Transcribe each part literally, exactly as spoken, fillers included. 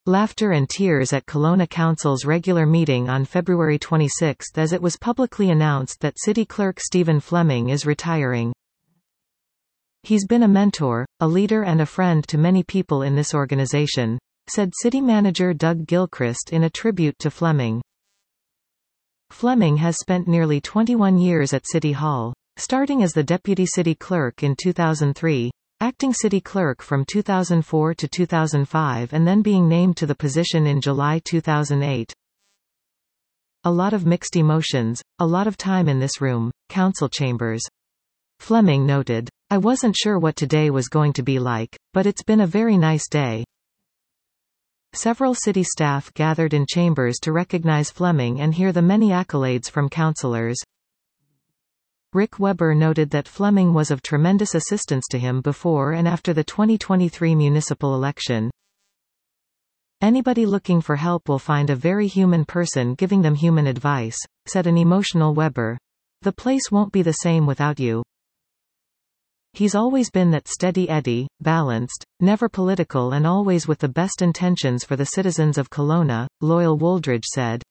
Laughter and tears at Kelowna Council's regular meeting on February twenty-sixth as it was publicly announced that City Clerk Stephen Fleming is retiring. "He's been a mentor, a leader and a friend to many people in this organization," said City Manager Doug Gilchrist in a tribute to Fleming. Fleming has spent nearly twenty-one years at City Hall, starting as the Deputy City Clerk in two thousand three, acting City Clerk from two thousand four to two thousand five and then being named to the position in July two thousand eight. "A lot of mixed emotions, a lot of time in this room, council chambers," Fleming noted. "I wasn't sure what today was going to be like, but it's been a very nice day." Several city staff gathered in chambers to recognize Fleming and hear the many accolades from councillors. Rick Weber noted that Fleming was of tremendous assistance to him before and after the twenty twenty-three municipal election. "Anybody looking for help will find a very human person giving them human advice," said an emotional Weber. "The place won't be the same without you." "He's always been that steady Eddie, balanced, never political and always with the best intentions for the citizens of Kelowna," Loyal Wooldridge said.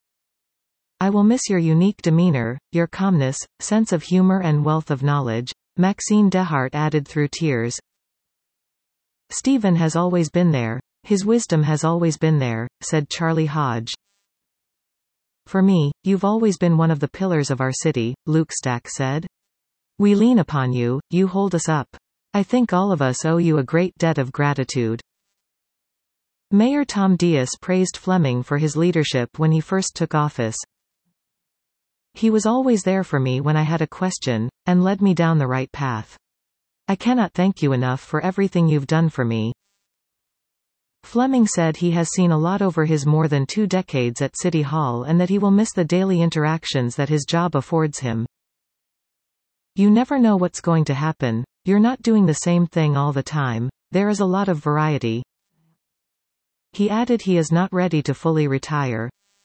"I will miss your unique demeanor, your calmness, sense of humor and wealth of knowledge," Maxine Dehart added through tears. "Stephen has always been there. His wisdom has always been there," said Charlie Hodge. "For me, you've always been one of the pillars of our city," Luke Stack said. "We lean upon you, you hold us up. I think all of us owe you a great debt of gratitude." Mayor Tom Dias praised Fleming for his leadership when he first took office. "He was always there for me when I had a question, and led me down the right path. I cannot thank you enough for everything you've done for me." Fleming said he has seen a lot over his more than two decades at City Hall and that he will miss the daily interactions that his job affords him. "You never know what's going to happen. You're not doing the same thing all the time. There is a lot of variety." He added he is not ready to fully retire.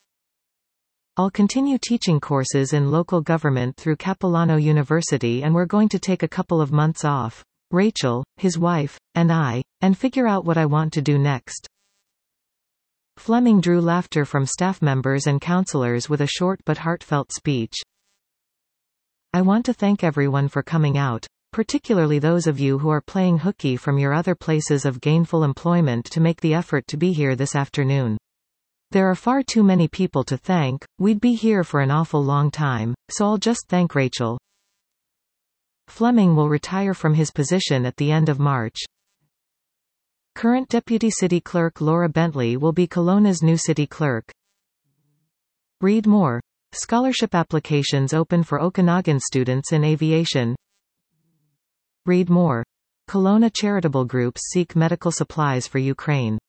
"I'll continue teaching courses in local government through Capilano University and we're going to take a couple of months off, Rachel, his wife, and I, and figure out what I want to do next." Fleming drew laughter from staff members and councillors with a short but heartfelt speech. "I want to thank everyone for coming out, particularly those of you who are playing hooky from your other places of gainful employment to make the effort to be here this afternoon. There are far too many people to thank, we'd be here for an awful long time, so I'll just thank Rachel." Fleming will retire from his position at the end of March. Current Deputy City Clerk Laura Bentley will be Kelowna's new City Clerk. Read more. Scholarship applications open for Okanagan students in aviation. Read more. Kelowna charitable groups seek medical supplies for Ukraine.